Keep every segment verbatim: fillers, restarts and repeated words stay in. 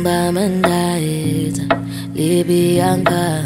Bamandait, Libyanka.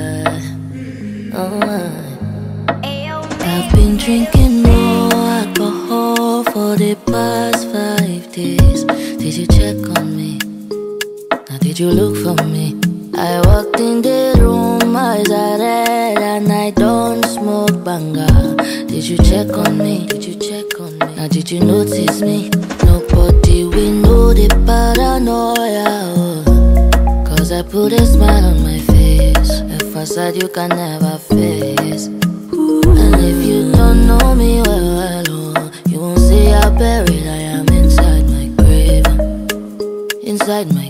Oh, I've been drinking more alcohol for the past five days. Did you check on me? Now did you look for me? I walked in the room, eyes are red, and I don't smoke banga. Did you check on me? Did you check on me? Now did you notice me? Nobody will know the paranoia. Oh. Cause I put a smile on my face, a facade you can never face. And if you don't know me well, well oh, you won't see how buried I am inside my grave. Inside my